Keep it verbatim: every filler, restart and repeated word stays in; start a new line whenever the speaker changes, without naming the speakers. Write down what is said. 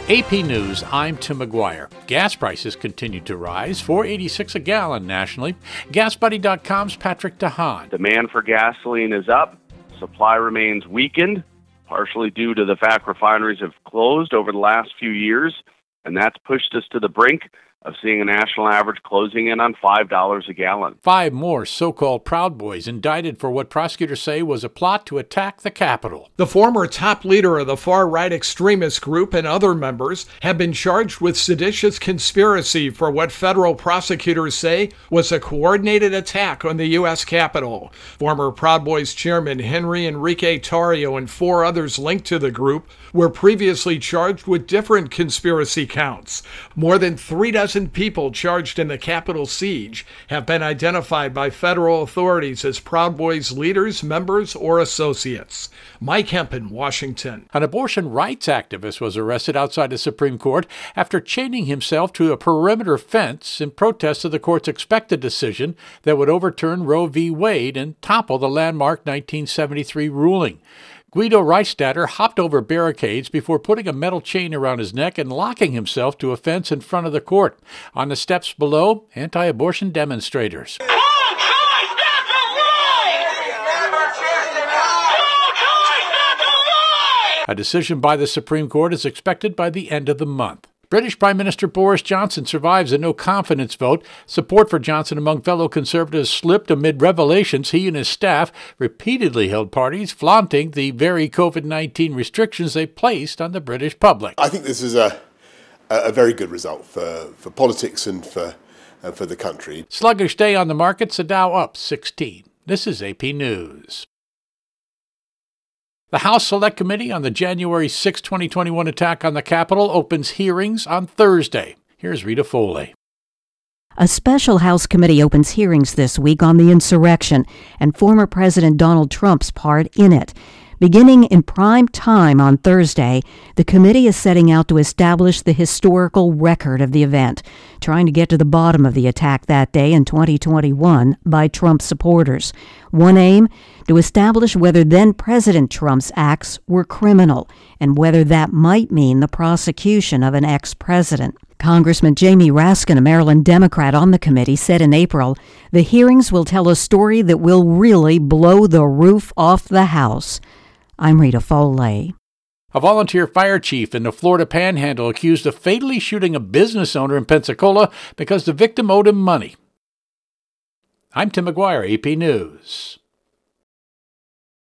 A P News, I'm Tim McGuire. Gas prices continue to rise, four dollars and eighty-six cents a gallon nationally. gas buddy dot com's Patrick DeHaan.
Demand for gasoline is up. Supply remains weakened, partially due to the fact refineries have closed over the last few years, and that's pushed us to the brink of seeing a national average closing in on five dollars a gallon.
Five more so-called Proud Boys indicted for what prosecutors say was a plot to attack the Capitol.
The former top leader of the far-right extremist group and other members have been charged with seditious conspiracy for what federal prosecutors say was a coordinated attack on the U S Capitol. Former Proud Boys chairman Henry Enrique Tarrio and four others linked to the group were previously charged with different conspiracy counts. More than three dozen people charged in the Capitol siege have been identified by federal authorities as Proud Boys leaders, members, or associates. Mike Hempen, Washington.
An abortion rights activist was arrested outside the Supreme Court after chaining himself to a perimeter fence in protest of the court's expected decision that would overturn Roe v. Wade and topple the landmark nineteen seventy-three ruling. Guido Reichstatter hopped over barricades before putting a metal chain around his neck and locking himself to a fence in front of the court. On the steps below, anti-abortion demonstrators. A decision by the Supreme Court is expected by the end of the month. British Prime Minister Boris Johnson survives a no-confidence vote. Support for Johnson among fellow Conservatives slipped amid revelations he and his staff repeatedly held parties flaunting the very COVID nineteen restrictions they placed on the British public.
I think this is a a very good result for, for politics and for, uh, for the country.
Sluggish day on the markets, the Dow up sixteen. This is A P News. The House Select Committee on the January sixth, twenty twenty-one attack on the Capitol opens hearings on Thursday. Here's Rita Foley.
A special House committee opens hearings this week on the insurrection and former President Donald Trump's part in it. Beginning in prime time on Thursday, the committee is setting out to establish the historical record of the event, trying to get to the bottom of the attack that day in twenty twenty-one by Trump supporters. One aim, to establish whether then-President Trump's acts were criminal and whether that might mean the prosecution of an ex-president. Congressman Jamie Raskin, a Maryland Democrat on the committee, said in April, the hearings will tell a story that will really blow the roof off the House. I'm Rita Foley.
A volunteer fire chief in the Florida Panhandle accused of fatally shooting a business owner in Pensacola because the victim owed him money. I'm Tim McGuire, A P News.